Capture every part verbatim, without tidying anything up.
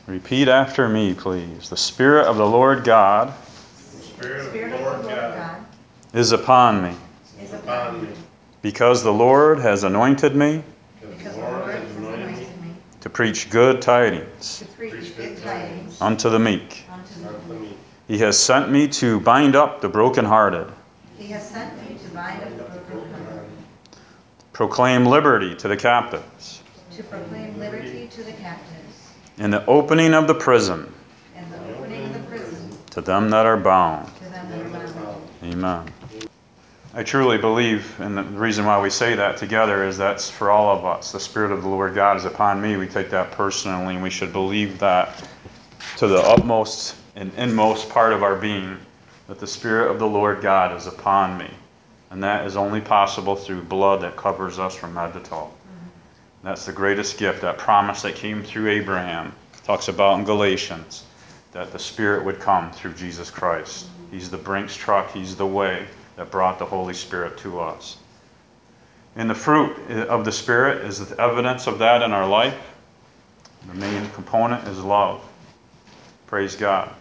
Repeat after me, please. The Spirit of the Lord God The Spirit of the Lord God is upon me, is upon me, because the Lord has anointed me because the Lord has anointed me to preach good tidings to preach good tidings unto the meek. unto the meek. He has sent me to bind up the brokenhearted, He has sent me to bind up the brokenhearted, proclaim liberty to the captives, to proclaim liberty to the captives, and the opening of the prison and the opening of the prison to them that are bound. to them that are bound. Amen. I truly believe, and the reason why we say that together is that's for all of us. The Spirit of the Lord God is upon me. We take that personally, and we should believe that to the utmost and inmost part of our being, that the Spirit of the Lord God is upon me. And that is only possible through blood that covers us from head to toe. That's the greatest gift, that promise that came through Abraham. Talks about in Galatians that the Spirit would come through Jesus Christ. He's the Brinks truck. He's the way that brought the Holy Spirit to us. And the fruit of the Spirit is the evidence of that in our life. The main component is love. Praise God.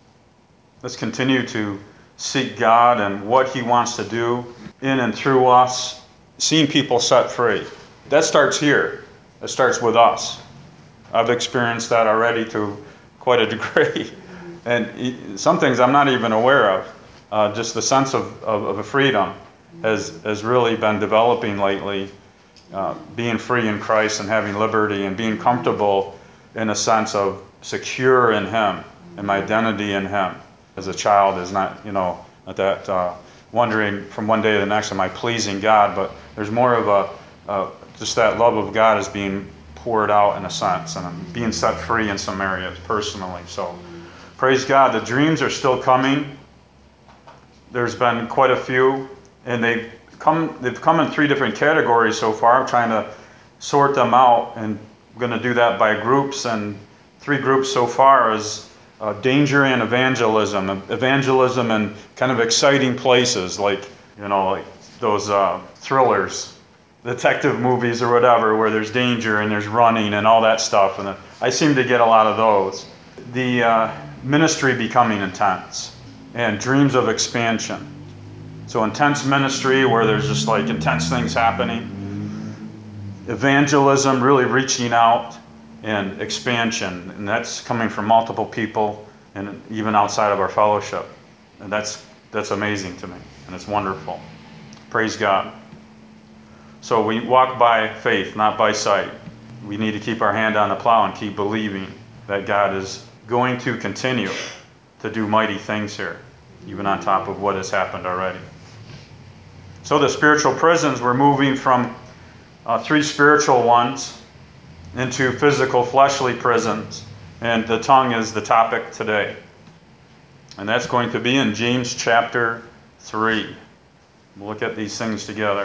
Let's continue to seek God and what He wants to do in and through us, seeing people set free. That starts here. It starts with us. I've experienced that already to quite a degree. And some things I'm not even aware of. Uh, just the sense of, of, of a freedom has, has really been developing lately. Uh, being free in Christ and having liberty and being comfortable in a sense of secure in Him and my identity in Him. As a child is not, you know, not that uh, wondering from one day to the next, am I pleasing God? But there's more of a, uh, just that love of God is being poured out in a sense, and I'm being set free in some areas personally. So praise God. The dreams are still coming. There's been quite a few, and they've come, they've come in three different categories so far. I'm trying to sort them out, and I'm going to do that by groups, and three groups so far is uh, danger and evangelism. Evangelism in kind of exciting places, like, you know, like those uh, thrillers, detective movies or whatever, where there's danger and there's running and all that stuff, and I seem to get a lot of those. The uh, ministry becoming intense, and dreams of expansion. So intense ministry where there's just like intense things happening. Evangelism, really reaching out, and expansion. And that's coming from multiple people and even outside of our fellowship. And that's that's amazing to me, and it's wonderful. Praise God. So we walk by faith, not by sight. We need to keep our hand on the plow and keep believing that God is going to continue to do mighty things here, even on top of what has happened already. So the spiritual prisons, we're moving from uh, three spiritual ones into physical fleshly prisons, and the tongue is the topic today. And that's going to be in James chapter three. We'll look at these things together.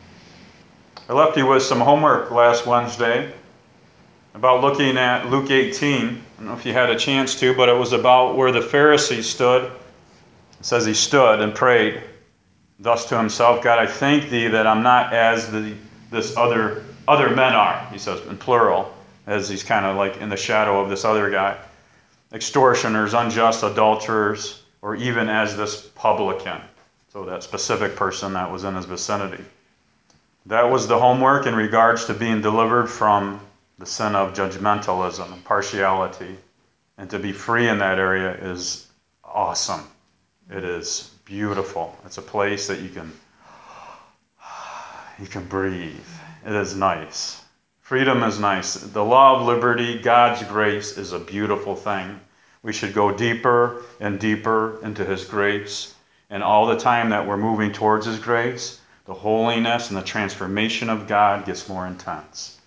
I left you with some homework last Wednesday about looking at Luke eighteen. I don't know if you had a chance to, but it was about where the Pharisee stood. It says he stood and prayed thus to himself, God, I thank thee that I'm not as the this other other men are, he says in plural, as he's kind of like in the shadow of this other guy. Extortioners, unjust adulterers, or even as this publican. So that specific person that was in his vicinity. That was the homework in regards to being delivered from the sin of judgmentalism and partiality. And to be free in that area is awesome. It is beautiful. It's a place that you can you can breathe. It is nice. Freedom is nice. The law of liberty, God's grace, is a beautiful thing. We should go deeper and deeper into His grace. And all the time that we're moving towards His grace, the holiness and the transformation of God gets more intense.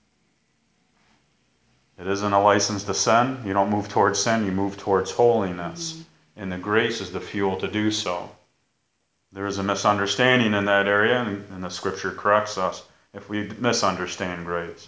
It isn't a license to sin. You don't move towards sin, you move towards holiness. And the grace is the fuel to do so. There is a misunderstanding in that area, and the Scripture corrects us if we misunderstand grace.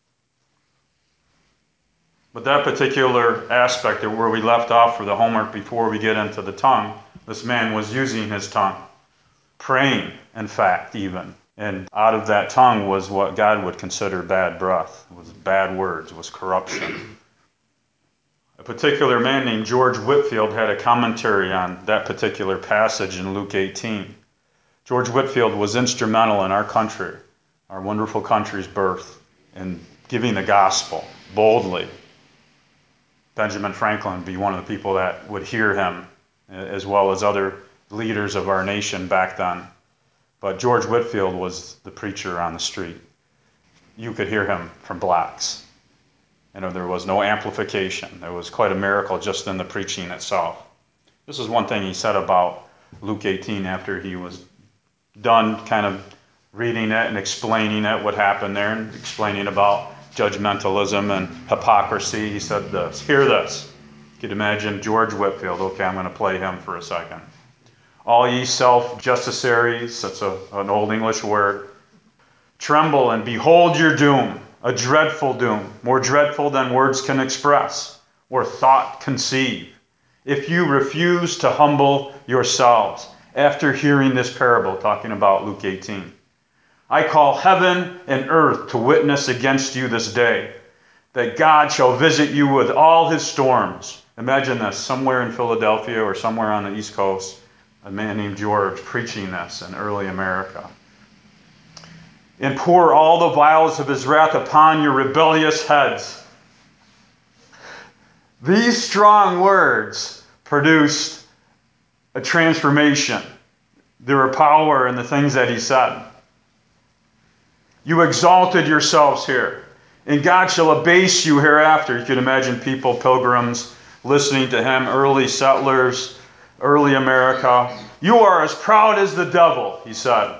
But that particular aspect of where we left off for the homework before we get into the tongue, this man was using his tongue, praying, in fact, even. And out of that tongue was what God would consider bad breath. It was bad words, it was corruption. A particular man named George Whitefield had a commentary on that particular passage in Luke eighteen. George Whitefield was instrumental in our country, our wonderful country's birth, in giving the gospel boldly. Benjamin Franklin would be one of the people that would hear him, as well as other leaders of our nation back then. But George Whitefield was the preacher on the street. You could hear him from blocks. You know, there was no amplification. There was quite a miracle just in the preaching itself. This is one thing he said about Luke eighteen after he was done kind of reading it and explaining it, what happened there, and explaining about judgmentalism and hypocrisy. He said this, hear this. You could imagine George Whitefield. Okay, I'm going to play him for a second. All ye self-justiciaries, that's a, an old English word, tremble and behold your doom. A dreadful doom, more dreadful than words can express, or thought conceive, if you refuse to humble yourselves after hearing this parable, talking about Luke eighteen. I call heaven and earth to witness against you this day, that God shall visit you with all his storms. Imagine this, somewhere in Philadelphia or somewhere on the East Coast, a man named George preaching this in early America. And pour all the vials of his wrath upon your rebellious heads. These strong words produced a transformation. There were power in the things that he said. You exalted yourselves here, and God shall abase you hereafter. You can imagine people, pilgrims, listening to him, early settlers, early America. You are as proud as the devil, he said.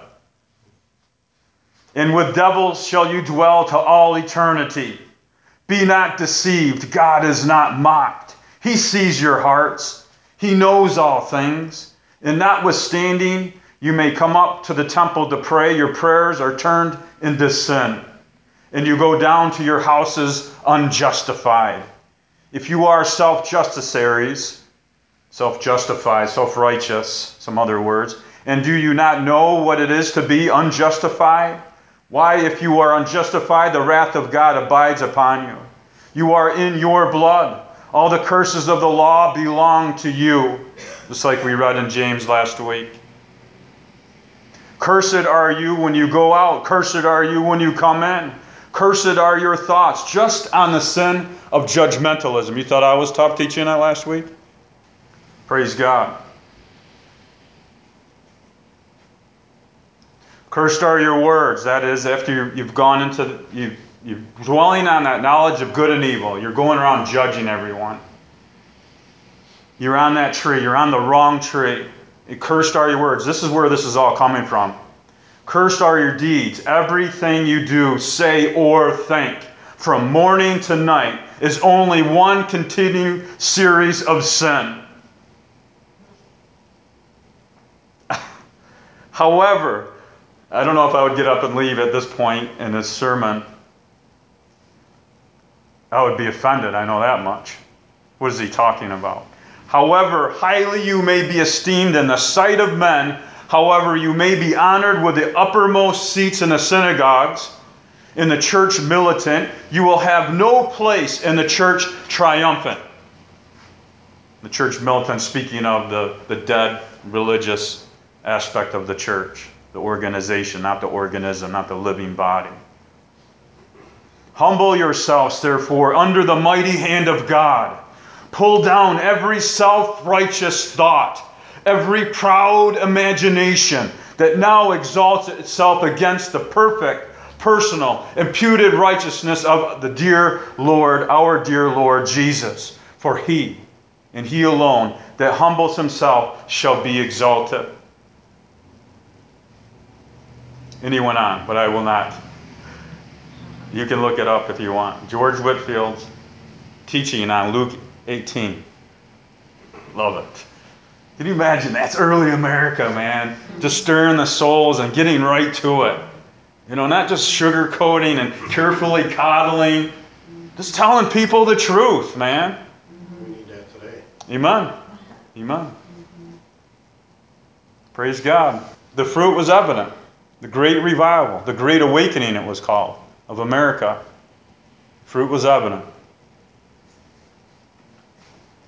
And with devils shall you dwell to all eternity. Be not deceived. God is not mocked. He sees your hearts. He knows all things. And notwithstanding, you may come up to the temple to pray. Your prayers are turned into sin. And you go down to your houses unjustified. If you are self-justiciaries, self-justified, self-righteous, some other words, and do you not know what it is to be unjustified? Why, if you are unjustified, the wrath of God abides upon you. You are in your blood. All the curses of the law belong to you, just like we read in James last week. Cursed are you when you go out. Cursed are you when you come in. Cursed are your thoughts, just on the sin of judgmentalism. You thought I was tough teaching that last week? Praise God. Cursed are your words. That is, after you've gone into, you, you're dwelling on that knowledge of good and evil. You're going around judging everyone. You're on that tree. You're on the wrong tree. And cursed are your words. This is where this is all coming from. Cursed are your deeds. Everything you do, say, or think, from morning to night, is only one continued series of sin. However, I don't know if I would get up and leave at this point in this sermon. I would be offended, I know that much. What is he talking about? However highly you may be esteemed in the sight of men, however you may be honored with the uppermost seats in the synagogues, in the church militant, you will have no place in the church triumphant. The church militant, speaking of the, the dead religious aspect of the church. The organization, not the organism, not the living body. Humble yourselves, therefore, under the mighty hand of God. Pull down every self-righteous thought, every proud imagination that now exalts itself against the perfect, personal, imputed righteousness of the dear Lord, our dear Lord Jesus. For he, and he alone, that humbles himself shall be exalted. And he went on, but I will not. You can look it up if you want. George Whitefield's teaching on Luke eighteen. Love it. Can you imagine? That's early America, man. Just stirring the souls and getting right to it. You know, not just sugarcoating and carefully coddling. Just telling people the truth, man. We need that today. Amen. Amen. Praise God. The fruit was evident. The great revival, the great awakening it was called, of America. Fruit was evident.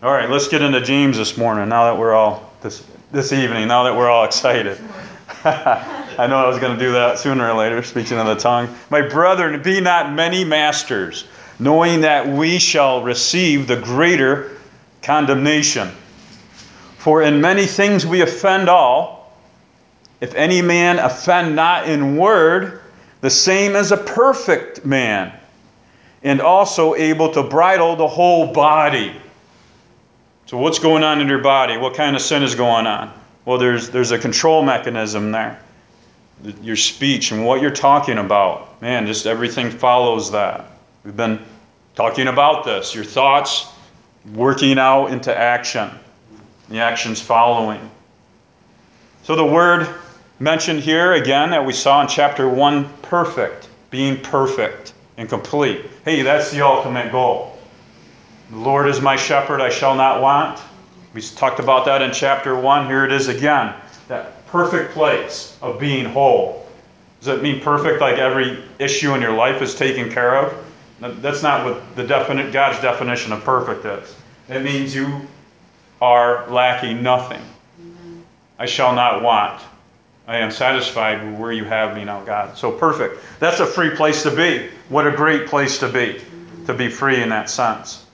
All right, let's get into James this morning, now that we're all, this, this evening, now that we're all excited. I know I was going to do that sooner or later, speaking of the tongue. My brethren, be not many masters, knowing that we shall receive the greater condemnation. For in many things we offend all. If any man offend not in word, the same as a perfect man, and also able to bridle the whole body. So what's going on in your body? What kind of sin is going on? Well, there's there's a control mechanism there. Your speech and what you're talking about. Man, just everything follows that. We've been talking about this. Your thoughts working out into action. The actions following. So the word mentioned here, again, that we saw in chapter one, perfect. Being perfect and complete. Hey, that's the ultimate goal. The Lord is my shepherd, I shall not want. We talked about that in chapter one. Here it is again. That perfect place of being whole. Does that mean perfect like every issue in your life is taken care of? That's not what the definite, God's definition of perfect is. It means you are lacking nothing. I shall not want. I am satisfied with where you have me now, God. So perfect. That's a free place to be. What a great place to be. To be free in that sense.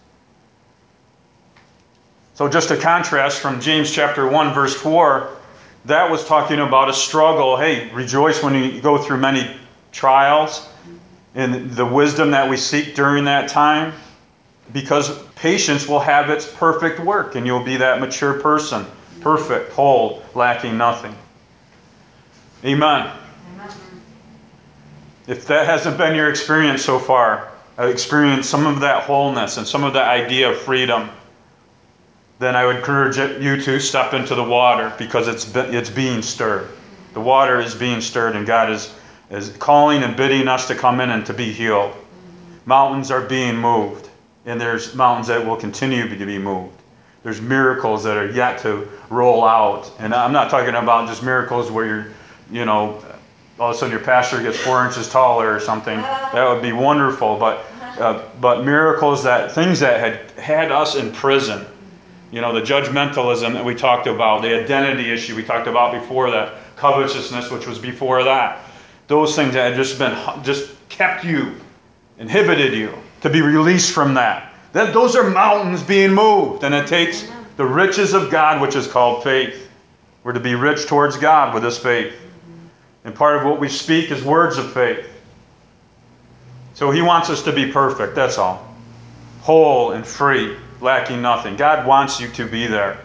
So just a contrast from James chapter one, verse four, that was talking about a struggle. Hey, rejoice when you go through many trials and the wisdom that we seek during that time, because patience will have its perfect work and you'll be that mature person, perfect, whole, lacking nothing. Amen. Amen. If that hasn't been your experience so far, experience some of that wholeness and some of that idea of freedom, then I would encourage you to step into the water because it's it's being stirred. The water is being stirred and God is, is calling and bidding us to come in and to be healed. Mountains are being moved, and there's mountains that will continue to be moved. There's miracles that are yet to roll out. And I'm not talking about just miracles where you're, you know, all of a sudden your pastor gets four inches taller or something. That would be wonderful. But uh, but miracles, that things that had had us in prison. You know, the judgmentalism that we talked about, the identity issue we talked about before that, covetousness, which was before that. Those things that had just been, just kept you, inhibited you to be released from that. That those are mountains being moved, and it takes the riches of God, which is called faith. We're to be rich towards God with this faith. And part of what we speak is words of faith. So he wants us to be perfect, that's all. Whole and free, lacking nothing. God wants you to be there.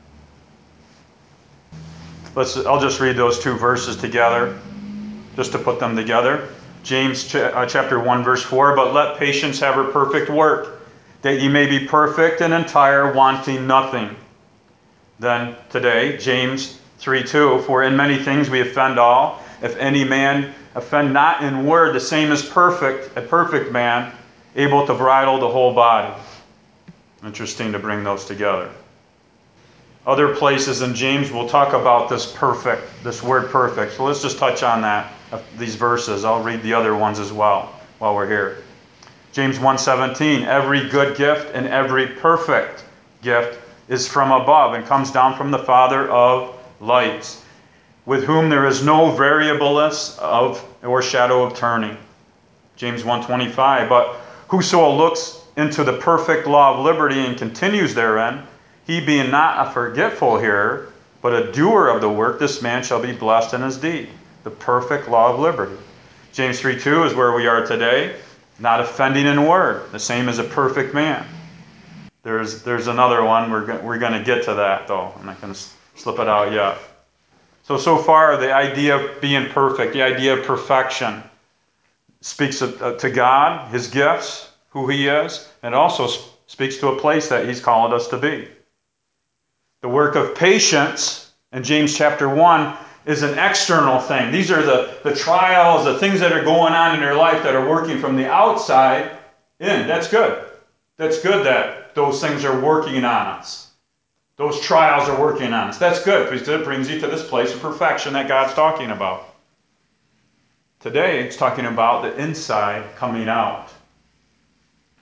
Let's, I'll just read those two verses together, just to put them together. James ch- uh, chapter one, verse four, but let patience have her perfect work, that ye may be perfect and entire, wanting nothing. Then today, James three two, for in many things we offend all. If any man offend not in word, the same is perfect, a perfect man, able to bridle the whole body. Interesting to bring those together. Other places in James will talk about this perfect, this word perfect. So let's just touch on that, these verses. I'll read the other ones as well while we're here. James one seventeen, every good gift and every perfect gift is from above and comes down from the Father of lights, with whom there is no variableness of or shadow of turning. James one twenty-five, but whoso looks into the perfect law of liberty and continues therein, he being not a forgetful hearer, but a doer of the work, this man shall be blessed in his deed. The perfect law of liberty. James three two is where we are today, not offending in word, the same as a perfect man. There's there's another one, we're, go- we're going to get to that though. I'm not going to slip it out yet. So, so far, the idea of being perfect, the idea of perfection, speaks to God, his gifts, who he is, and also speaks to a place that he's called us to be. The work of patience in James chapter one is an external thing. These are the, the trials, the things that are going on in your life that are working from the outside in. That's good. That's good that those things are working on us. Those trials are working on us. That's good because it brings you to this place of perfection that God's talking about. Today, it's talking about the inside coming out.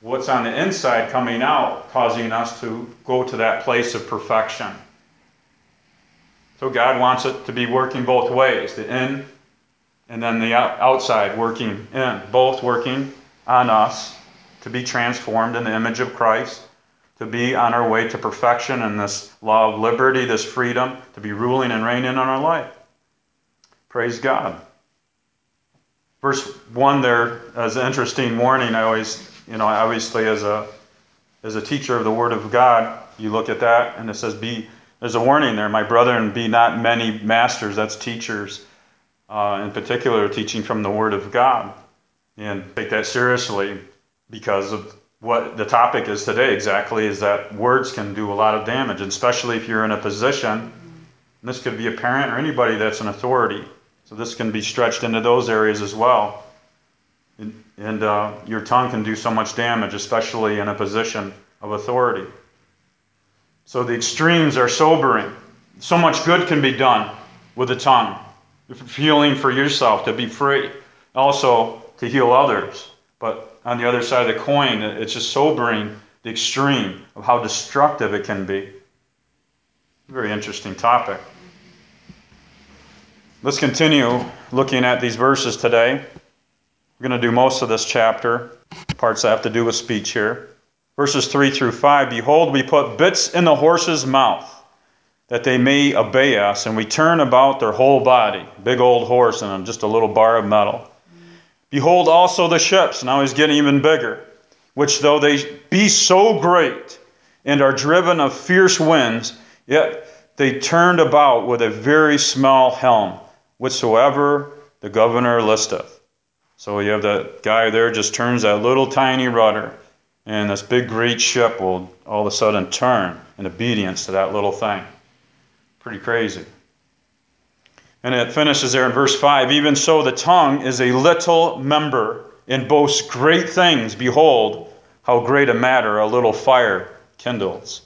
what's on the inside coming out, causing us to go to that place of perfection. So God wants it to be working both ways, the in and then the outside working in, both working on us to be transformed in the image of Christ, to be on our way to perfection and this law of liberty, this freedom, to be ruling and reigning in our life. Praise God. Verse one there is an interesting warning. I always, you know, obviously as a as a teacher of the Word of God, you look at that and it says, "Be." There's a warning there, my brethren, be not many masters. That's teachers, uh, in particular, teaching from the Word of God, and take that seriously because of what the topic is today. Exactly, is that words can do a lot of damage, especially if you're in a position. And this could be a parent or anybody that's an authority. So this can be stretched into those areas as well. And, and uh, your tongue can do so much damage, especially in a position of authority. So the extremes are sobering. So much good can be done with the tongue. Healing for yourself, to be free. Also, to heal others. But on the other side of the coin, it's just sobering, the extreme of how destructive it can be. Very interesting topic. Let's continue looking at these verses today. We're going to do most of this chapter, parts that have to do with speech here. Verses three through five, "Behold, we put bits in the horse's mouth, that they may obey us, and we turn about their whole body." Big old horse and just a little bar of metal. "Behold also the ships," now he's getting even bigger, "which though they be so great, and are driven of fierce winds, yet they turned about with a very small helm, whatsoever the governor listeth." So you have that guy there just turns that little tiny rudder, and this big great ship will all of a sudden turn in obedience to that little thing. Pretty crazy. And it finishes there in verse five, "Even so the tongue is a little member, and boasts great things. Behold, how great a matter a little fire kindles."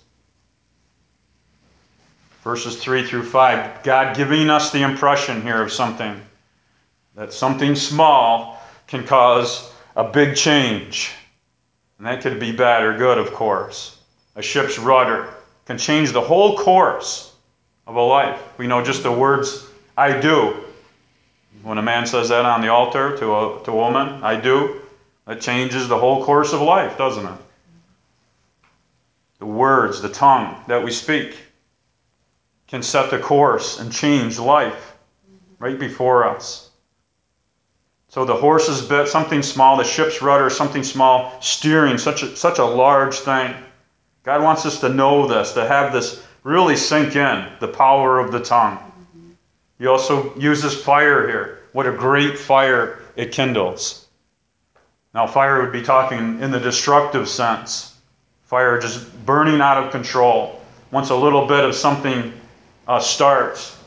Verses three through five, God giving us the impression here of something. That something small can cause a big change. And that could be bad or good, of course. A ship's rudder can change the whole course of a life. We know just the words, "I do." When a man says that on the altar to a, to a woman, "I do," that changes the whole course of life, doesn't it? The words, the tongue that we speak can set the course and change life right before us. So the horse's bit, something small, the ship's rudder, something small, steering such a, such a large thing. God wants us to know this, to have this really sink in, the power of the tongue. He also uses fire here. What a great fire it kindles. Now fire would be talking in the destructive sense. Fire just burning out of control. Once a little bit of something uh, starts.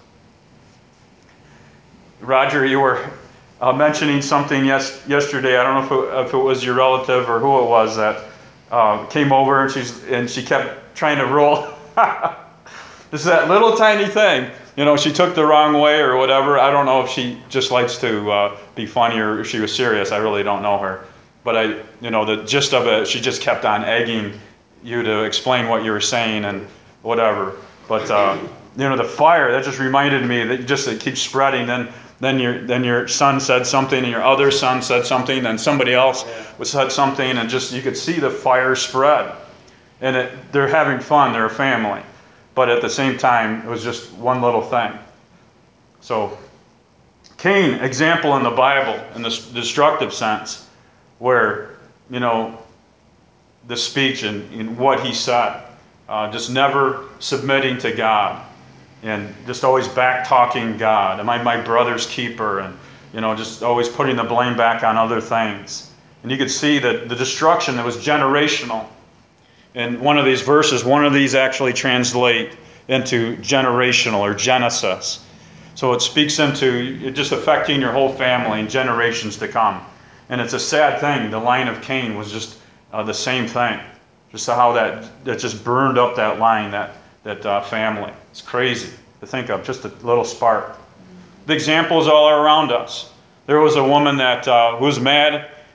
Roger, you were uh, mentioning something yes, yesterday. I don't know if it, if it was your relative or who it was that uh, came over and, she's, and she kept trying to roll. This is that little tiny thing. You know, she took the wrong way or whatever. I don't know if she just likes to uh, be funny or if she was serious. I really don't know her. But I, you know, the gist of it, she just kept on egging you to explain what you were saying and whatever. But, uh, you know, the fire, that just reminded me that just it keeps spreading. Then then your then your son said something, and your other son said something, then somebody else said something, and just you could see the fire spread. And it, they're having fun, they're a family. But at the same time, it was just one little thing. So, Cain, example in the Bible, in the destructive sense, where, you know, the speech and, and what he said, uh, just never submitting to God, and just always back-talking God. Am I my brother's keeper? And, you know, just always putting the blame back on other things. And you could see that the destruction that was generational. In one of these verses, one of these actually translate into generational or Genesis. So it speaks into it just affecting your whole family and generations to come. And it's a sad thing. The line of Cain was just uh, the same thing. Just how that, that just burned up that line, that, that uh, family. It's crazy to think of, just a little spark. The examples all are around us. There was a woman that uh, was mad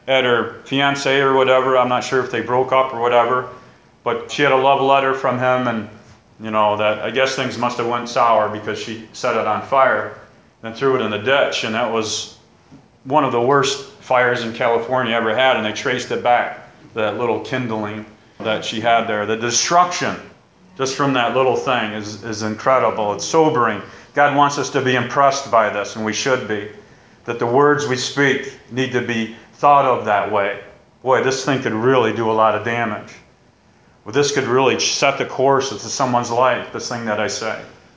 at her fiance or whatever. I'm not sure if they broke up or whatever, but she had a love letter from him, and you know that I guess things must have went sour because she set it on fire and threw it in the ditch, and that was one of the worst fires in California ever had, and they traced it back, that little kindling that she had there. The destruction just from that little thing is, is incredible. It's sobering. God wants us to be impressed by this, and we should be. That the words we speak need to be thought of that way. Boy, this thing could really do a lot of damage. Well, this could really set the course of someone's life, this thing that I say.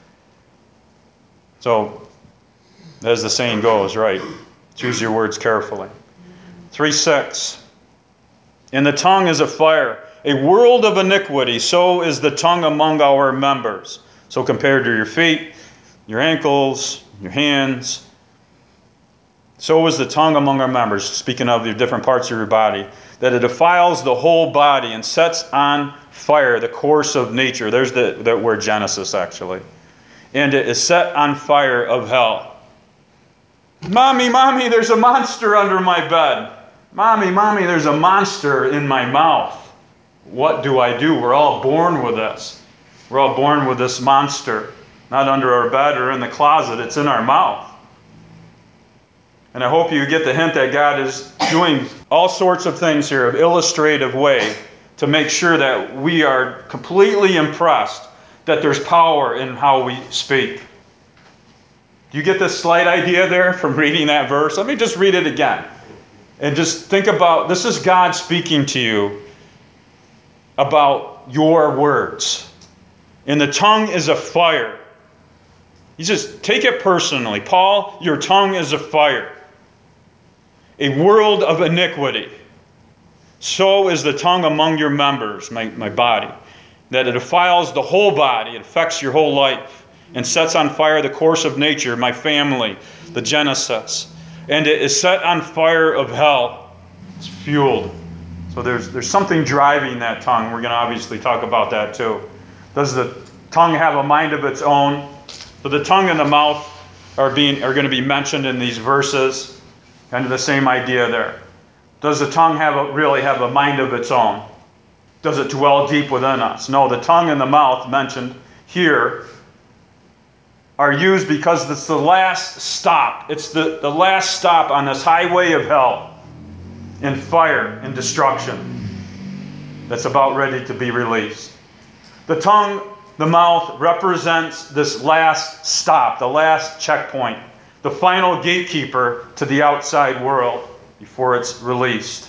So, as the saying goes, right? Choose your words carefully. three six. And the tongue is a fire, a world of iniquity. So is the tongue among our members. So compared to your feet, your ankles, your hands, so is the tongue among our members, speaking of your different parts of your body, that it defiles the whole body and sets on fire the course of nature. There's the, the word Genesis, actually. And it is set on fire of hell. Mommy, mommy, there's a monster under my bed. Mommy, mommy, there's a monster in my mouth. What do I do? We're all born with this. We're all born with this monster. Not under our bed or in the closet. It's in our mouth. And I hope you get the hint that God is doing all sorts of things here, of illustrative way, to make sure that we are completely impressed that there's power in how we speak. Do you get this slight idea there from reading that verse? Let me just read it again. And just think about, this is God speaking to you about your words. And the tongue is a fire. You just take it personally. Paul, your tongue is a fire. A world of iniquity. So is the tongue among your members, my, my body. That it defiles the whole body. It affects your whole life. And sets on fire the course of nature, my family, the Genesis. And it is set on fire of hell. It's fueled. So there's there's something driving that tongue. We're going to obviously talk about that too. Does the tongue have a mind of its own? So the tongue and the mouth are being are going to be mentioned in these verses. Kind of the same idea there. Does the tongue have a, really have a mind of its own? Does it dwell deep within us? No, the tongue and the mouth mentioned here are used because it's the last stop. It's the, the last stop on this highway of hell and fire and destruction that's about ready to be released. The tongue, the mouth represents this last stop, the last checkpoint, the final gatekeeper to the outside world before it's released.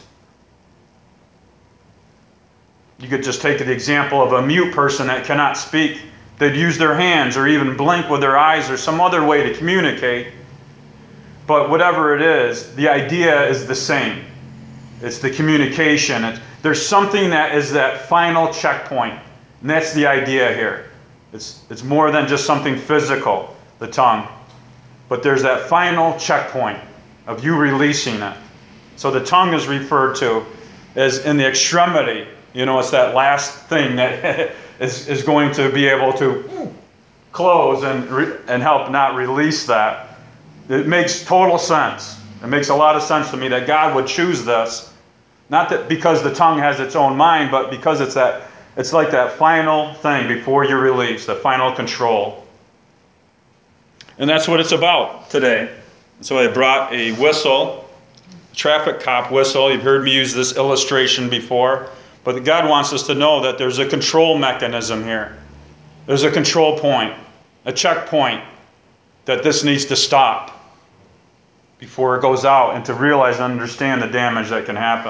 You could just take the example of a mute person that cannot speak. They'd use their hands or even blink with their eyes or some other way to communicate. But whatever it is, the idea is the same. It's the communication. It's, there's something that is that final checkpoint. And that's the idea here. It's, it's more than just something physical, the tongue. But there's that final checkpoint of you releasing it. So the tongue is referred to as in the extremity. You know, it's that last thing that is, is going to be able to close and, re, and help not release that. It makes total sense. It makes a lot of sense to me that God would choose this. Not that because the tongue has its own mind, but because it's that it's like that final thing before you're released, the final control. And that's what it's about today. So I brought a whistle, a traffic cop whistle. You've heard me use this illustration before. But God wants us to know that there's a control mechanism here. There's a control point, a checkpoint, that this needs to stop before it goes out, and to realize and understand the damage that can happen.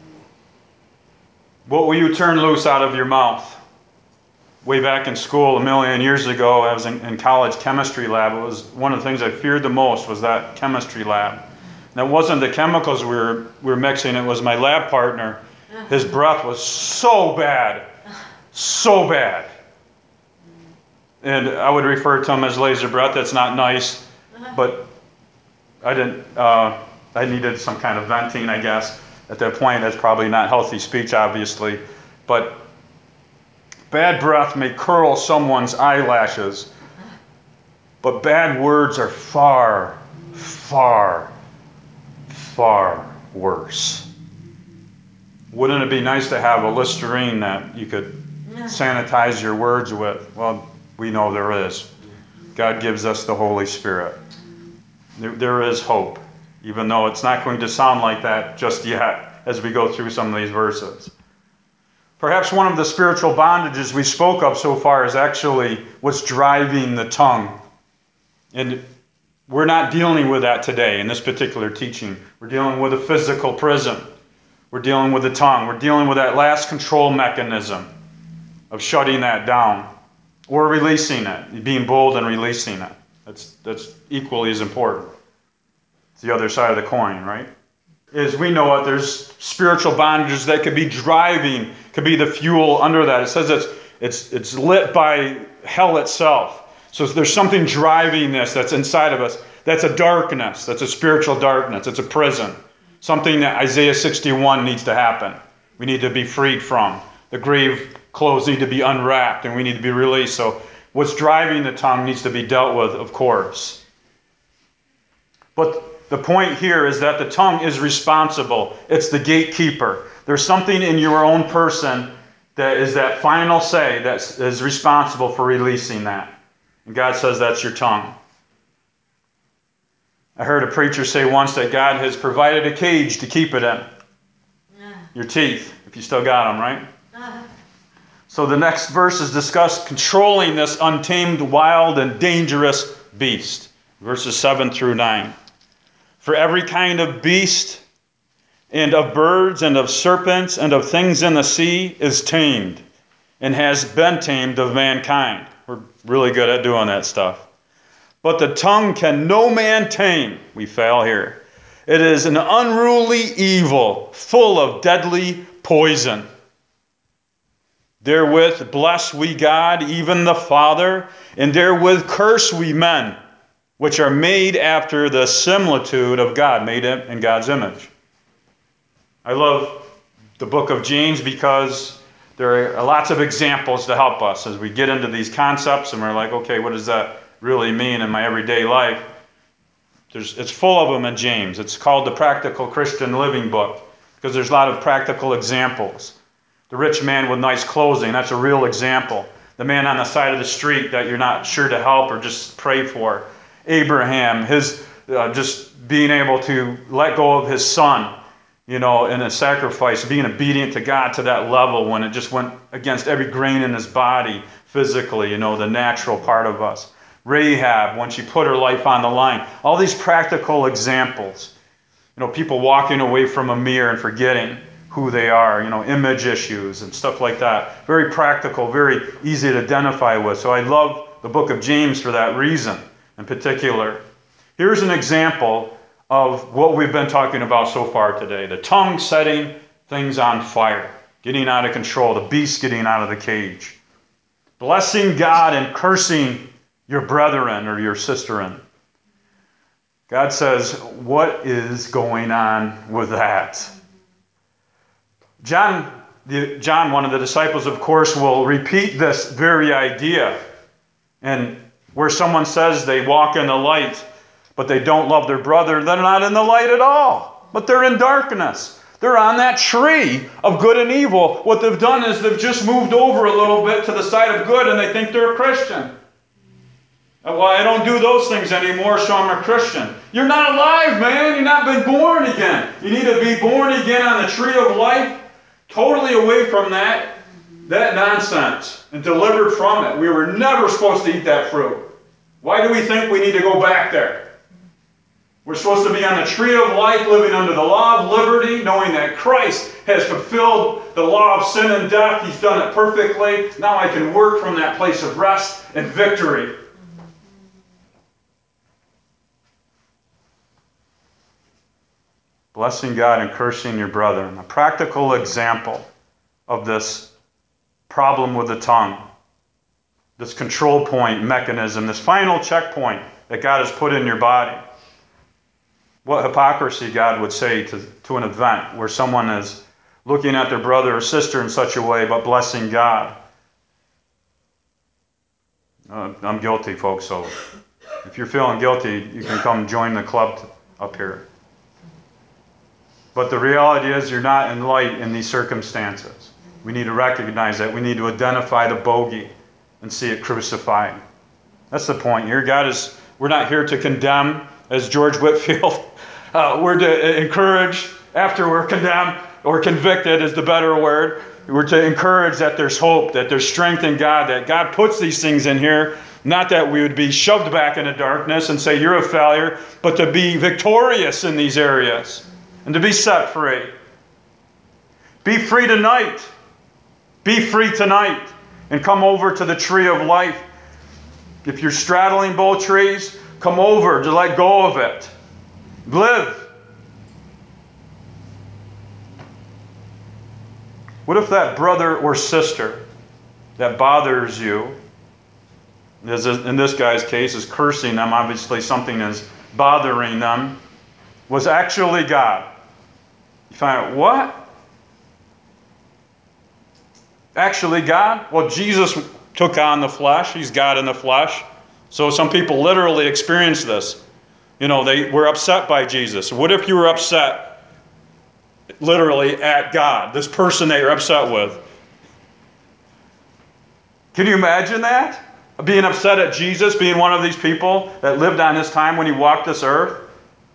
What will you turn loose out of your mouth? Way back in school a million years ago, I was in, in college chemistry lab. It was one of the things I feared the most was that chemistry lab. And it wasn't the chemicals we were, we were mixing, it was my lab partner. His breath was so bad, so bad. And I would refer to him as laser breath. That's not nice, but I didn't, uh, I needed some kind of venting, I guess. At that point, that's probably not healthy speech, obviously. But bad breath may curl someone's eyelashes, but bad words are far, far, far worse. Wouldn't it be nice to have a Listerine that you could sanitize your words with? Well, we know there is. God gives us the Holy Spirit. There, there is hope, even though it's not going to sound like that just yet as we go through some of these verses. Perhaps one of the spiritual bondages we spoke of so far is actually what's driving the tongue. And we're not dealing with that today in this particular teaching. We're dealing with a physical prison. We're dealing with the tongue. We're dealing with that last control mechanism of shutting that down or releasing it, being bold and releasing it. That's, that's equally as important. It's the other side of the coin, right? As we know it, there's spiritual bondages that could be driving, could be the fuel under that. It says it's, it's, it's lit by hell itself. So there's something driving this that's inside of us. That's a darkness. That's a spiritual darkness. It's a prison. Something that Isaiah sixty-one needs to happen. We need to be freed from. The grave clothes need to be unwrapped and we need to be released. So what's driving the tongue needs to be dealt with, of course. But the point here is that the tongue is responsible. It's the gatekeeper. There's something in your own person that is that final say that is responsible for releasing that. And God says that's your tongue. I heard a preacher say once that God has provided a cage to keep it in. Your teeth, if you still got them, right? So the next verses discuss controlling this untamed, wild, and dangerous beast. Verses seven through nine. For every kind of beast, and of birds, and of serpents, and of things in the sea is tamed, and has been tamed of mankind. We're really good at doing that stuff. But the tongue can no man tame. We fail here. It is an unruly evil, full of deadly poison. Therewith bless we God, even the Father, and therewith curse we men, which are made after the similitude of God, made in God's image. I love the book of James because there are lots of examples to help us as we get into these concepts and we're like, okay, what does that really mean in my everyday life? There's, it's full of them in James. It's called the Practical Christian Living Book because there's a lot of practical examples. The rich man with nice clothing, that's a real example. The man on the side of the street that you're not sure to help or just pray for. Abraham, his uh, just being able to let go of his son, you know, in a sacrifice, being obedient to God to that level when it just went against every grain in his body physically, you know, the natural part of us. Rahab, when she put her life on the line. All these practical examples. You know, people walking away from a mirror and forgetting who they are, you know, image issues and stuff like that. Very practical, very easy to identify with. So I love the book of James for that reason in particular. Here's an example of what we've been talking about so far today. The tongue setting things on fire, getting out of control, the beast getting out of the cage. Blessing God and cursing your brethren or your sisterin. God says, what is going on with that? John, the, John, one of the disciples, of course, will repeat this very idea. And where someone says they walk in the light, but they don't love their brother, they're not in the light at all. But they're in darkness. They're on that tree of good and evil. What they've done is they've just moved over a little bit to the side of good and they think they're a Christian. Well, I don't do those things anymore, so I'm a Christian. You're not alive, man. You've not been born again. You need to be born again on the tree of life, totally away from that, that nonsense, and delivered from it. We were never supposed to eat that fruit. Why do we think we need to go back there? We're supposed to be on the tree of life, living under the law of liberty, knowing that Christ has fulfilled the law of sin and death. He's done it perfectly. Now I can work from that place of rest and victory. Blessing God and cursing your brother. A practical example of this problem with the tongue, this control point mechanism, this final checkpoint that God has put in your body. What hypocrisy God would say to, to an event where someone is looking at their brother or sister in such a way but blessing God. Uh, I'm guilty, folks, so if you're feeling guilty, you can come join the club to, up here. But the reality is you're not in light in these circumstances. We need to recognize that. We need to identify the bogey and see it crucified. That's the point here. God is, we're not here to condemn, as George Whitefield. Uh, we're to encourage after we're condemned, or convicted is the better word. We're to encourage that there's hope, that there's strength in God, that God puts these things in here, not that we would be shoved back into darkness and say, you're a failure, but to be victorious in these areas and to be set free. Be free tonight. Be free tonight and come over to the tree of life. If you're straddling both trees, come over to let go of it. Live. What if that brother or sister that bothers you, as in this guy's case, is cursing them, obviously something is bothering them, was actually God? You find out, what? Actually God? Well, Jesus took on the flesh. He's God in the flesh. So some people literally experience this. You know, they were upset by Jesus. What if you were upset literally at God, this person that you're upset with? Can you imagine that? Being upset at Jesus, being one of these people that lived on his time when he walked this earth?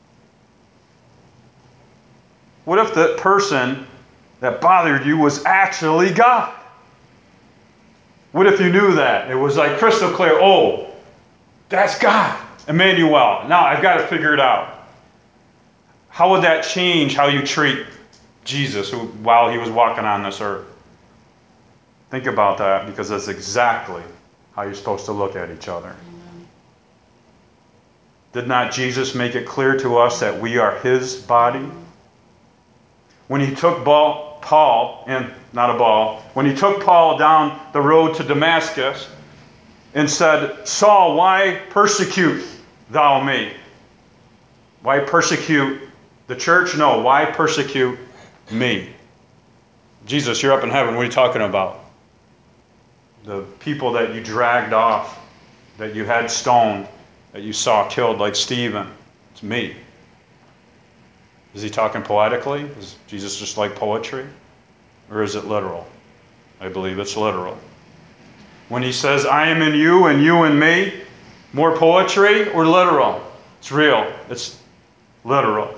What if the person that bothered you was actually God? What if you knew that? It was like crystal clear. Oh, that's God, Emmanuel. Now I've got to figure it out. How would that change how you treat Jesus who, while he was walking on this earth? Think about that, because that's exactly how you're supposed to look at each other. Amen. Did not Jesus make it clear to us that we are his body? When he took ball, Paul, and not a ball, when he took Paul down the road to Damascus and said, Saul, why persecute thou me? Why persecute the church? No, why persecute me? Jesus, you're up in heaven. What are you talking about? The people that you dragged off, that you had stoned, that you saw killed like Stephen. It's me. Is he talking poetically? Is Jesus just like poetry? Or is it literal? I believe it's literal. When he says, I am in you and you in me, more poetry or literal? It's real. It's literal.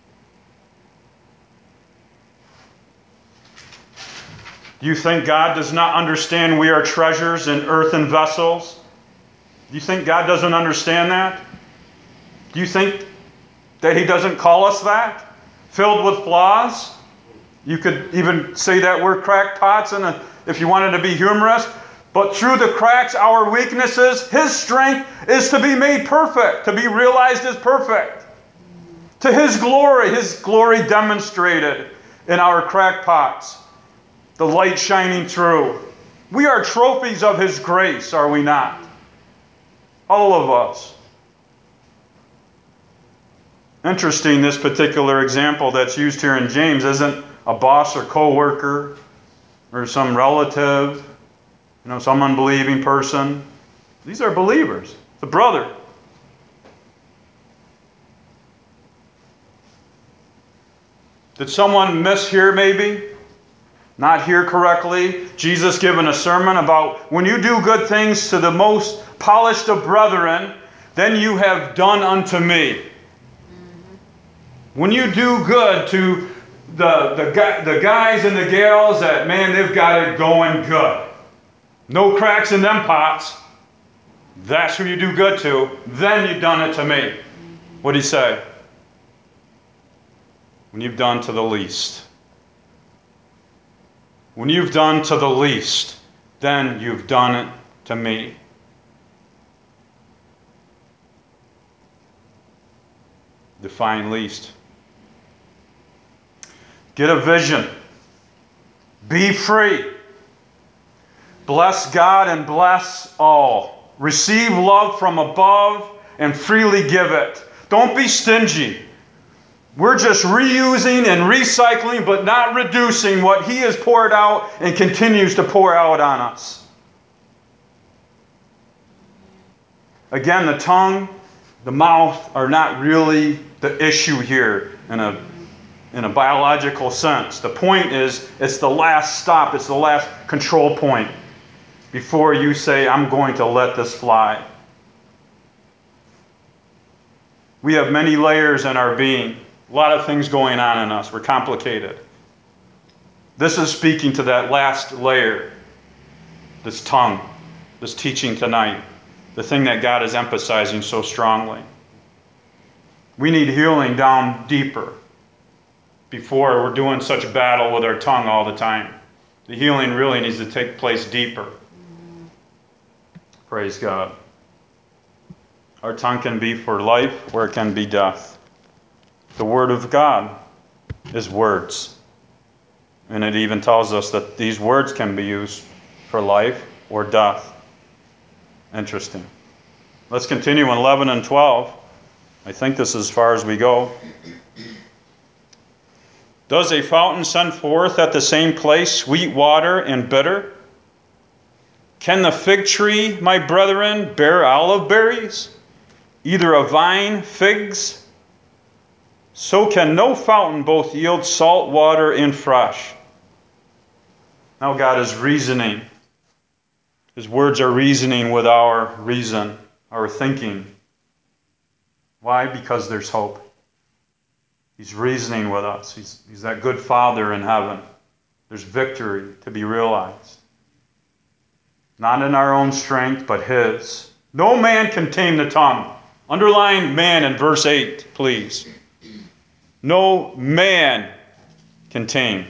Do you think God does not understand we are treasures in earthen vessels? Do you think God doesn't understand that? Do you think that he doesn't call us that? Filled with flaws? You could even say that we're crackpots and a, if you wanted to be humorous. But through the cracks, our weaknesses, his strength is to be made perfect, to be realized as perfect. To his glory, his glory demonstrated in our crackpots. The light shining through. We are trophies of his grace, are we not? All of us. Interesting, this particular example that's used here in James isn't a boss or co-worker or some relative, you know, some unbelieving person. These are believers. It's a brother. Did someone mishear maybe? Not hear correctly? Jesus given a sermon about when you do good things to the most polished of brethren, then you have done unto me. When you do good to the, the, the guys and the gals that, man, they've got it going good. No cracks in them pots. That's who you do good to. Then you've done it to me. What did he say? When you've done to the least. When you've done to the least, then you've done it to me. Define least. Get a vision. Be free. Bless God and bless all. Receive love from above and freely give it. Don't be stingy. We're just reusing and recycling, but not reducing what he has poured out and continues to pour out on us. Again, the tongue, the mouth are not really the issue here in a in a biological sense. The point is, it's the last stop, it's the last control point before you say, I'm going to let this fly. We have many layers in our being, a lot of things going on in us. We're complicated. This is speaking to that last layer, this tongue, this teaching tonight, the thing that God is emphasizing so strongly. We need healing down deeper before we're doing such battle with our tongue all the time. The healing really needs to take place deeper. Praise God. Our tongue can be for life or it can be death. The Word of God is words. And it even tells us that these words can be used for life or death. Interesting. Let's continue in eleven and twelve. I think this is as far as we go. Does a fountain send forth at the same place sweet water and bitter? Can the fig tree, my brethren, bear olive berries? Either a vine figs? So can no fountain both yield salt water and fresh. Now God is reasoning. His words are reasoning with our reason, our thinking. Why? Because there's hope. He's reasoning with us. He's, he's that good Father in heaven. There's victory to be realized. Not in our own strength, but His. No man can tame the tongue. Underline man in verse eight, please. No man can tame.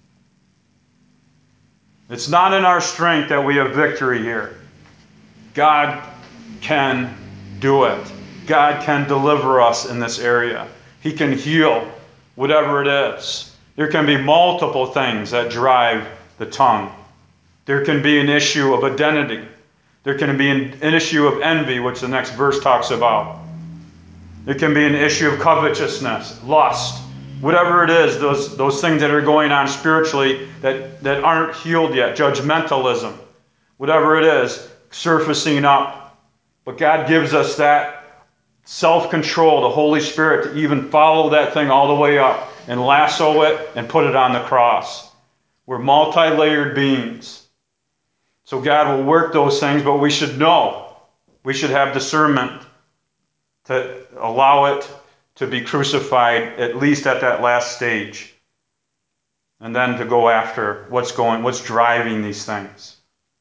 It's not in our strength that we have victory here. God can do it. God can deliver us in this area. He can heal whatever it is. There can be multiple things that drive the tongue. There can be an issue of identity. There can be an, an issue of envy, which the next verse talks about. There can be an issue of covetousness, lust. Whatever it is, those, those things that are going on spiritually that, that aren't healed yet, judgmentalism, whatever it is, surfacing up. But God gives us that self-control, the Holy Spirit, to even follow that thing all the way up and lasso it and put it on the cross. We're multi-layered beings. So God will work those things, but we should know. We should have discernment to allow it to be crucified, at least at that last stage. And then to go after what's going, what's driving these things.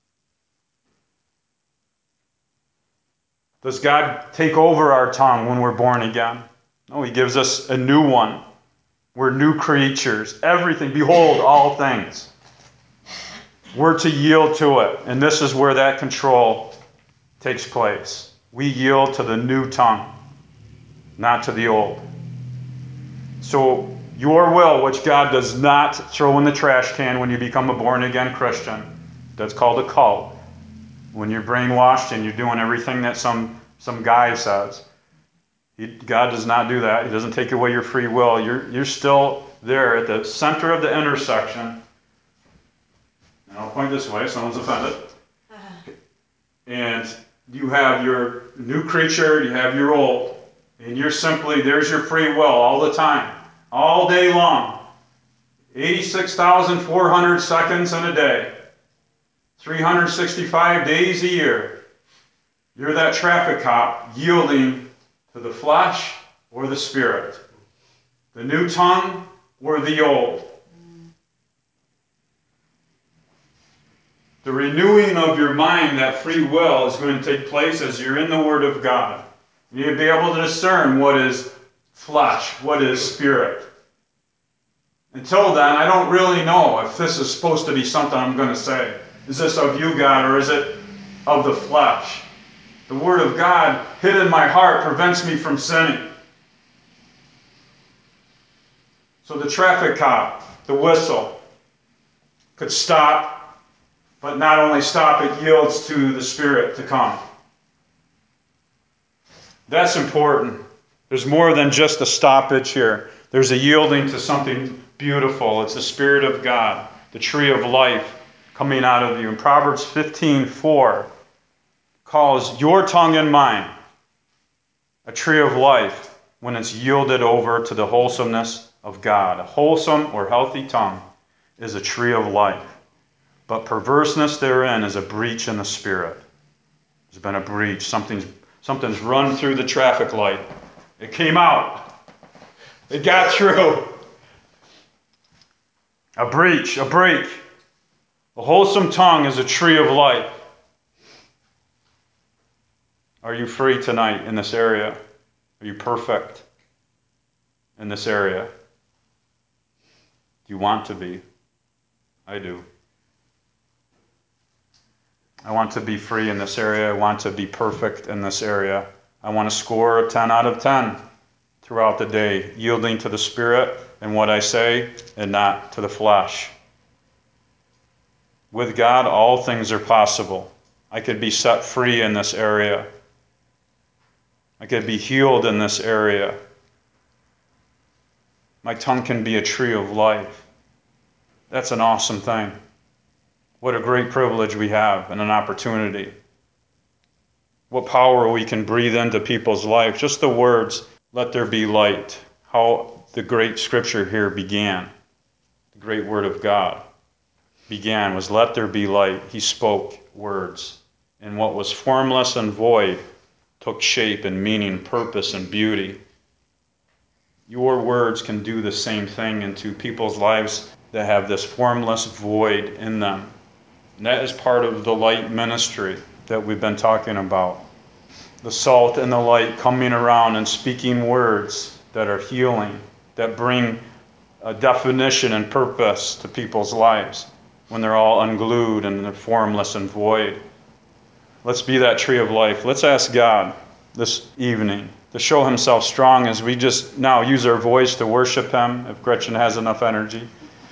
Does God take over our tongue when we're born again? No, He gives us a new one. We're new creatures. Everything, behold, all things. We're to yield to it. And this is where that control takes place. We yield to the new tongue, not to the old. So your will, which God does not throw in the trash can when you become a born-again Christian, that's called a cult. When you're brainwashed and you're doing everything that some, some guy says. He, God does not do that. He doesn't take away your free will. You're, you're still there at the center of the intersection. And I'll point this way, someone's offended. And you have your new creature, you have your old. And you're simply, there's your free will all the time, all day long. eighty-six thousand four hundred seconds in a day. three hundred sixty-five days a year. You're that traffic cop yielding to the flesh or the spirit. The new tongue or the old. The renewing of your mind, that free will, is going to take place as you're in the Word of God. You need to be able to discern what is flesh, what is spirit. Until then, I don't really know if this is supposed to be something I'm going to say. Is this of you, God, or is it of the flesh? The Word of God hid in my heart prevents me from sinning. So the traffic cop, the whistle, could stop, but not only stop, it yields to the Spirit to come. That's important. There's more than just a stoppage here. There's a yielding to something beautiful. It's the Spirit of God, the tree of life coming out of you. In Proverbs fifteen four, calls your tongue and mine a tree of life when it's yielded over to the wholesomeness of God. A wholesome or healthy tongue is a tree of life, but perverseness therein is a breach in the spirit. There's been a breach. Something's, something's run through the traffic light. It came out. It got through. A breach, a break. A wholesome tongue is a tree of life. Are you free tonight in this area? Are you perfect in this area? Do you want to be? I do. I want to be free in this area. I want to be perfect in this area. I want to score a ten out of ten throughout the day, yielding to the Spirit and what I say and not to the flesh. With God, all things are possible. I could be set free in this area. I could be healed in this area. My tongue can be a tree of life. That's an awesome thing. What a great privilege we have and an opportunity. What power we can breathe into people's life. Just the words, let there be light. How the great scripture here began. The great word of God began was let there be light. He spoke words. And what was formless and void took shape and meaning, purpose and beauty. Your words can do the same thing into people's lives that have this formless void in them. And that is part of the light ministry that we've been talking about. The salt and the light coming around and speaking words that are healing, that bring a definition and purpose to people's lives when they're all unglued and they're formless and void. Let's be that tree of life. Let's ask God this evening to show himself strong as we just now use our voice to worship him, if Gretchen has enough energy.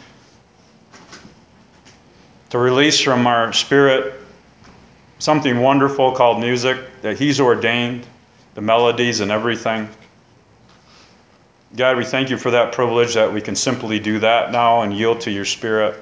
To release from our spirit something wonderful called music that he's ordained, the melodies and everything. God, we thank you for that privilege that we can simply do that now and yield to your Spirit.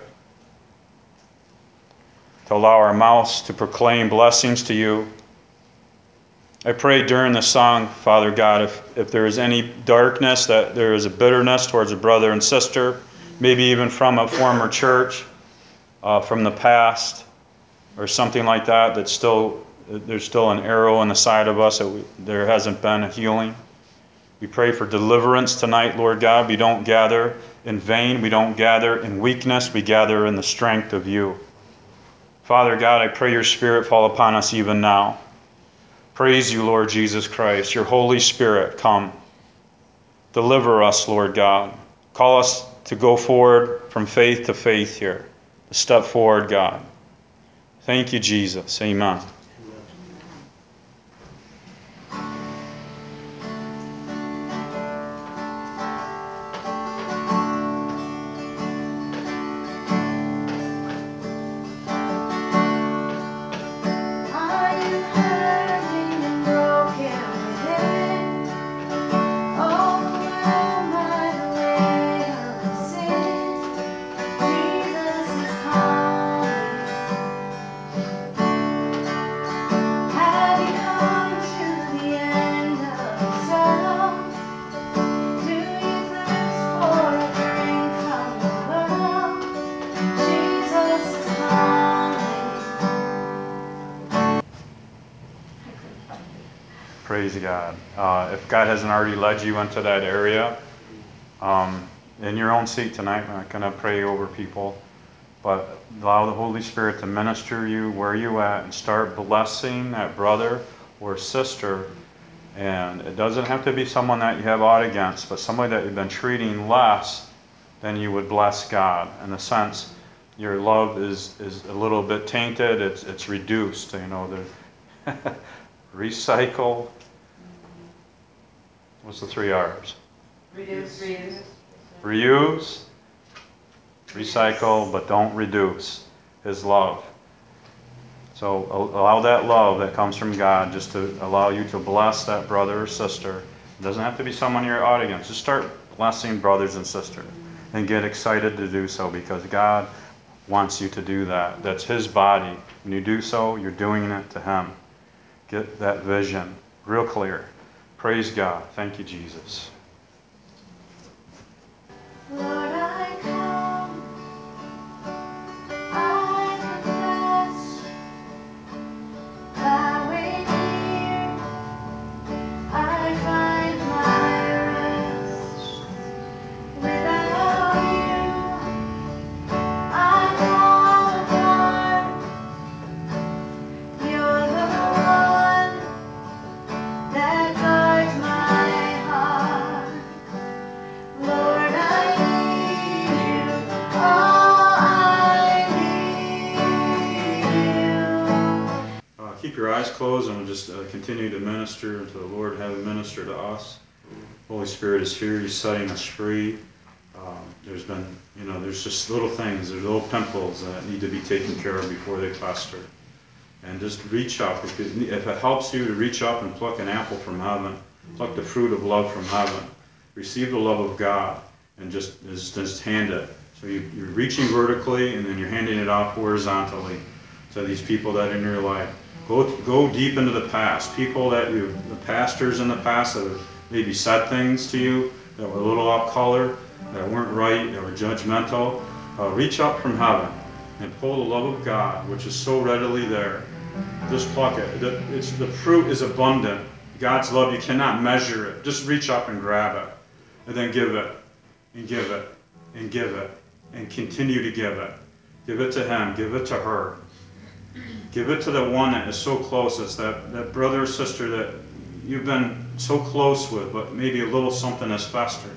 To allow our mouths to proclaim blessings to you. I pray during the song, Father God, if, if there is any darkness, that there is a bitterness towards a brother and sister, maybe even from a former church, uh, from the past, or something like that, that still there's still an arrow in the side of us that we, there hasn't been a healing. We pray for deliverance tonight, Lord God. We don't gather in vain. We don't gather in weakness. We gather in the strength of you. Father God, I pray your Spirit fall upon us even now. Praise you, Lord Jesus Christ. Your Holy Spirit, come. Deliver us, Lord God. Call us to go forward from faith to faith here. To step forward, God. Thank you, Jesus. Amen. Are you hurting and broken within? Overwhelmed by the weight of your sin? Jesus is calling. Have you come to the end of yourself? Do you thirst for a drink from the well? Jesus is calling. Praise God. Uh, if God hasn't already led you into that area, um, in your own seat tonight, I'm not going to pray over people, but allow the Holy Spirit to minister you where you at and start blessing that brother or sister. And it doesn't have to be someone that you have aught against, but somebody that you've been treating less than you would bless God. In a sense, your love is, is a little bit tainted. It's it's reduced. You know, the recycle. What's the three R's? Reduce, reuse. Reuse, recycle, but don't reduce his love. So allow that love that comes from God just to allow you to bless that brother or sister. It doesn't have to be someone you're out against. Just start blessing brothers and sisters and get excited to do so because God wants you to do that. That's his body. When you do so, you're doing it to him. Get that vision real clear. Praise God. Thank you, Jesus. Lord, I come, I confess, bowing here, I find my rest. Without you, I fall apart. You're the one that guards my heart. Lord, I need you. Oh, I need you. Uh, keep your eyes closed and we'll just uh, continue to minister until the Lord have him minister to us. Holy Spirit is here. He's setting us free. Um, there's been, you know, there's just little things. There's little pimples that need to be taken care of before they fester. And just reach up. If it, if it helps you to reach up and pluck an apple from heaven, pluck the fruit of love from heaven, receive the love of God, and just, just, just hand it. So you, you're reaching vertically, and then you're handing it off horizontally to these people that are in your life. Go, go deep into the past. People that you, the pastors in the past that have maybe said things to you that were a little off color, that weren't right, that were judgmental. Uh, reach up from heaven and pull the love of God, which is so readily there. Just pluck it. The, it's, the fruit is abundant. God's love, you cannot measure it. Just reach up and grab it. And then give it, and give it, and give it, and continue to give it. Give it to him. Give it to her. Give it to the one that is so close. It's that, that brother or sister that you've been so close with, but maybe a little something has festered.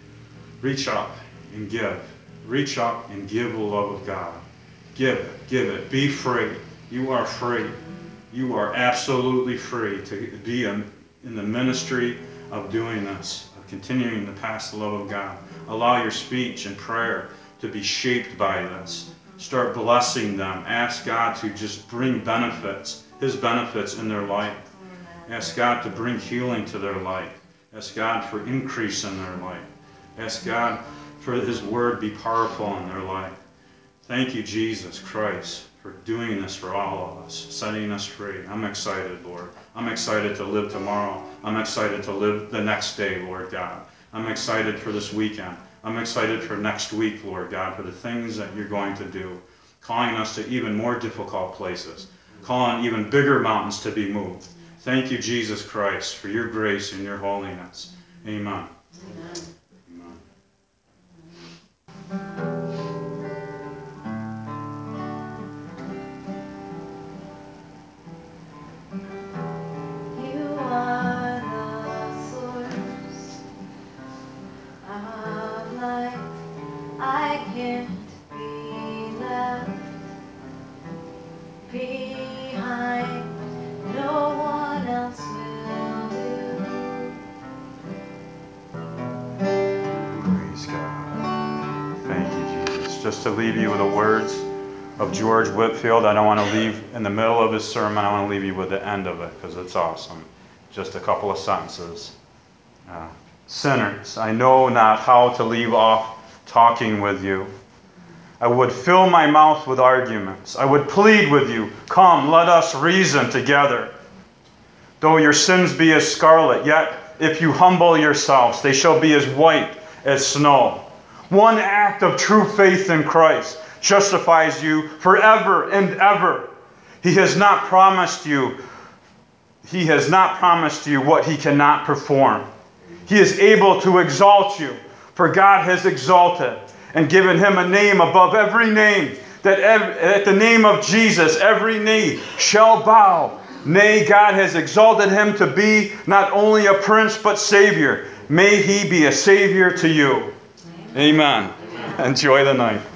Reach up and give. Reach up and give the love of God. Give it. Give it. Be free. You are free. You are absolutely free to be in, in the ministry of doing this, of continuing to pass the love of God. Allow your speech and prayer to be shaped by this. Start blessing them. Ask God to just bring benefits, his benefits in their life. Ask God to bring healing to their life. Ask God for increase in their life. Ask God for his word be powerful in their life. Thank you, Jesus Christ, for doing this for all of us, setting us free. I'm excited, Lord. I'm excited to live tomorrow. I'm excited to live the next day, Lord God. I'm excited for this weekend. I'm excited for next week, Lord God, for the things that you're going to do, calling us to even more difficult places, calling even bigger mountains to be moved. Thank you, Jesus Christ, for your grace and your holiness. Amen. Amen. You are the source of life. I can't be left behind. No one else will do. Praise God. Thank you, Jesus. Just to leave you with the words of George Whitefield, I don't want to leave in the middle of his sermon. I want to leave you with the end of it because it's awesome. Just a couple of sentences. Uh, Sinners, I know not how to leave off talking with you. I would fill my mouth with arguments. I would plead with you, come, let us reason together. Though your sins be as scarlet, yet if you humble yourselves, they shall be as white as snow. One act of true faith in Christ justifies you forever and ever. He has not promised you, he has not promised you what he cannot perform. He is able to exalt you, for God has exalted and given him a name above every name, that ev- at the name of Jesus every knee shall bow. Nay, God has exalted him to be not only a prince but Savior. May he be a Savior to you. Amen. Amen. Enjoy the night.